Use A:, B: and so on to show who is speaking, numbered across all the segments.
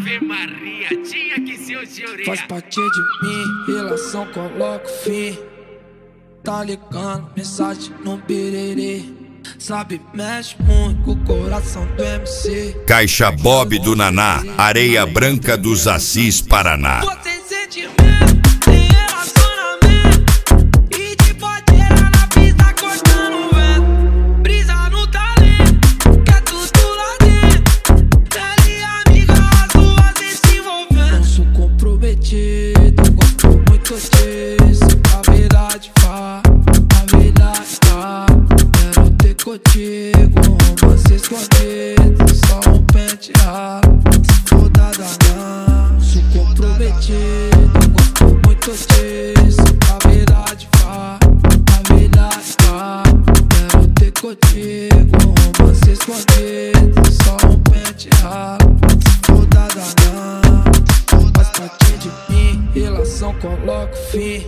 A: Ave Maria, tinha que ser o Júria.
B: Faz parte de mim, relação coloco fim. Tá ligando, mensagem no birerê. Sabe, mexe muito com o coração do MC.
C: Caixa Bob do Naná, Areia Branca dos Assis, Paraná.
B: Você sentimento, tem relacionamento. E de podeira na pista cortando o vento. Brisa no talento, quer tudo lá dentro. Ela e amiga, as duas se envolvendo. Não sou comprometido, gosto muito disso. A verdade fala, a verdade fala. Quero ter contigo, romance escondido. Só um penteado, se for da danã. Sou comprometido, gosto muito disso. A verdade fala, a verdade fala. Quero ter contigo, romance escondido. Só um penteado, se for da danã. Faz parte de mim, relação coloco fim.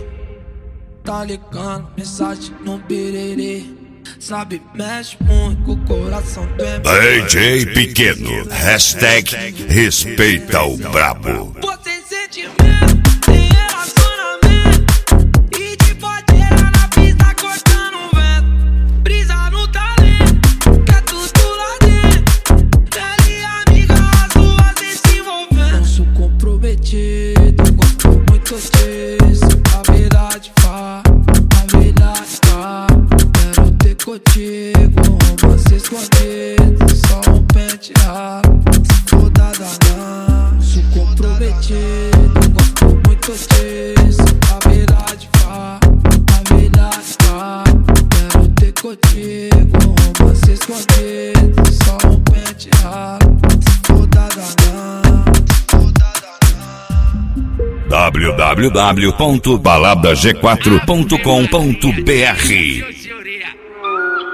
B: Tá ligando, mensagem no birerê. Sabe, mexe muito com o coração do MC.
C: DJ Pequeno, hashtag respeita o brabo.
B: Você sentimento, tem relacionamento. E de podeira na pista cortando o vento. Brisa no talento, quer tudo lá dentro. Ela e amiga, as duas se envolvendo. Não sou comprometido, gosto muito disso. A verdade fala, a verdade fala. Quero ter contigo, romance escondido. Só um penteado, se for da danã. Sou comprometido, gosto muito disso. A verdade fala, a verdade fala. Quero ter contigo, romance escondido. Só um penteado, se for da danã.
C: www.baladag4.com.br